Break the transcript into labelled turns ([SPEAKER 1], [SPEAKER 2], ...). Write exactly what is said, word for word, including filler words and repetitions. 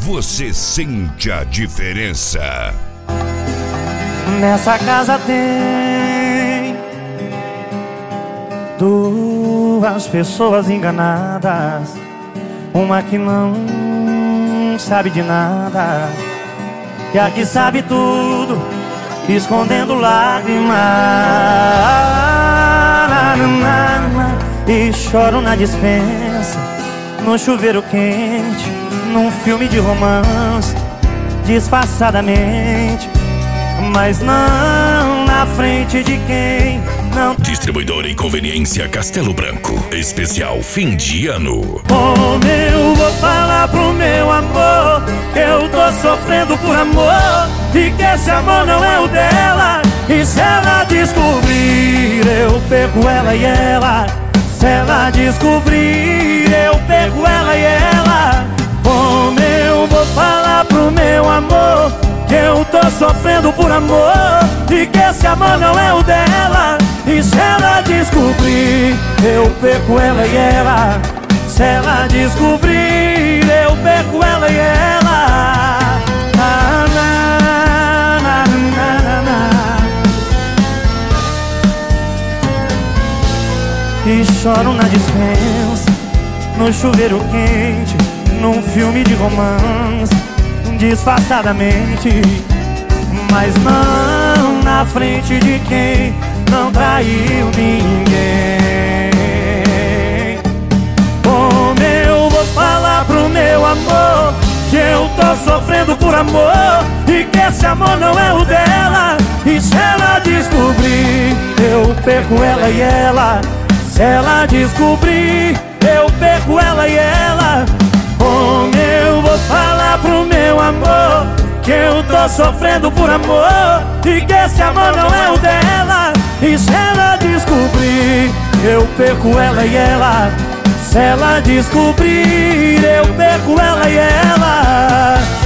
[SPEAKER 1] você sente a diferença.
[SPEAKER 2] Nessa casa tem duas pessoas enganadas, uma que não sabe de nada e a que sabe tudo, escondendo lágrimas. E choro na dispensa, no chuveiro quente, num filme de romance, disfarçadamente, mas não na frente de quem não.
[SPEAKER 1] Distribuidora em conveniência Castelo Branco, especial fim de ano.
[SPEAKER 2] Como eu vou falar pro meu amor que eu tô sofrendo por amor e que esse amor não é o dela? E se ela descobrir, eu perco ela e ela. Se ela descobrir, eu perco ela e ela. Como eu vou falar pro meu amor que eu tô sofrendo por amor e que esse amor não é o dela? E se ela descobrir, eu perco ela e ela. Se ela descobrir, eu perco ela e ela. Na, na, na, na, na. E choro na dispensa, no chuveiro quente, num filme de romance, disfarçadamente, mas não na frente de quem não traiu ninguém. Como eu vou falar pro meu amor que eu tô sofrendo por amor e que esse amor não é o dela? E se ela descobrir, eu perco ela e ela. Se ela descobrir, eu perco ela e ela. Como eu vou falar pro meu amor que eu tô sofrendo por amor e que esse amor não é o dela? E se ela descobrir, eu perco ela e ela. Se ela descobrir, eu perco ela e ela.